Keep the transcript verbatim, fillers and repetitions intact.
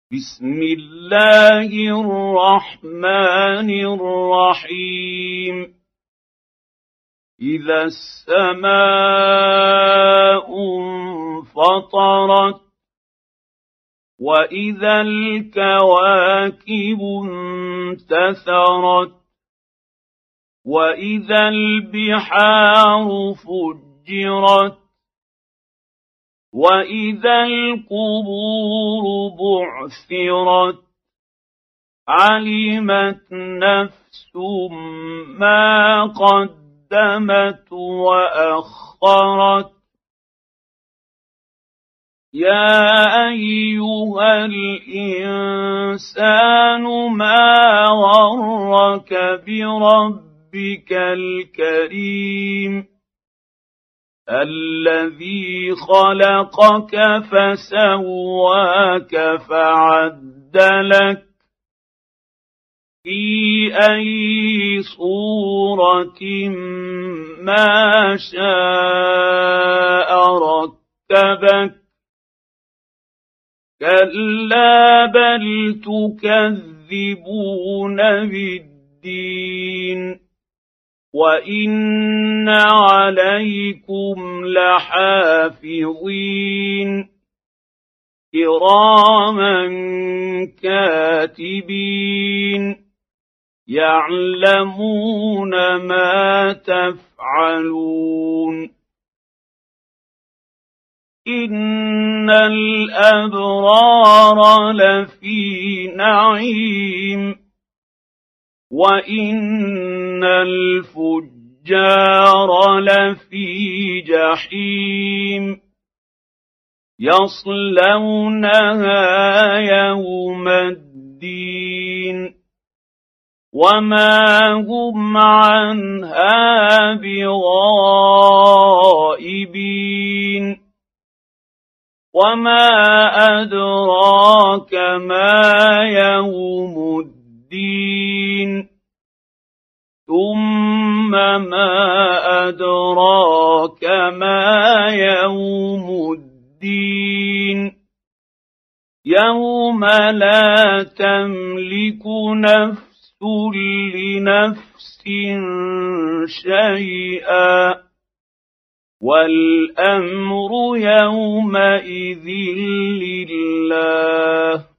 بسم الله الرحمن الرحيم إذا السماء انفطرت وإذا الكواكب انتثرت وإذا البحار فجرت وإذا القبور بعثرت علمت نفس ما قدمت وأخرت يا أيها الإنسان ما غرك بربك الكريم الذي خلقك فسواك فعدلك في أي صورة ما شاء ركبك كلا بل تكذبون بالدين وإن عليكم لحافظين كراما كاتبين يعلمون ما تفعلون إن الأبرار لفي نعيم وإن الفجار لفي جحيم يصلونها يوم الدين وما هم عنها بغائبين وما أدراك ما يوم الدين ثم ما أدراك ما يوم الدين يوم لا تملك نفس لنفس شيئا والأمر يومئذ لله